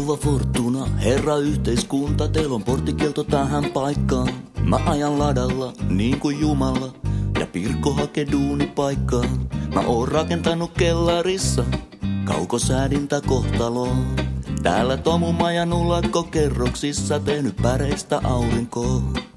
Rouva Fortuna, herra yhteiskunta, teillä on porttikielto tähän paikkaan. Mä ajan ladalla, niin kuin Jumala, ja Pirkko hakee duunipaikkaa. Mä oon rakentanut kellarissa, kaukosäädintä kohtaloon. Täällä Tomu Majan ulakko kerroksissa, tehnyt päreistä aurinkoa.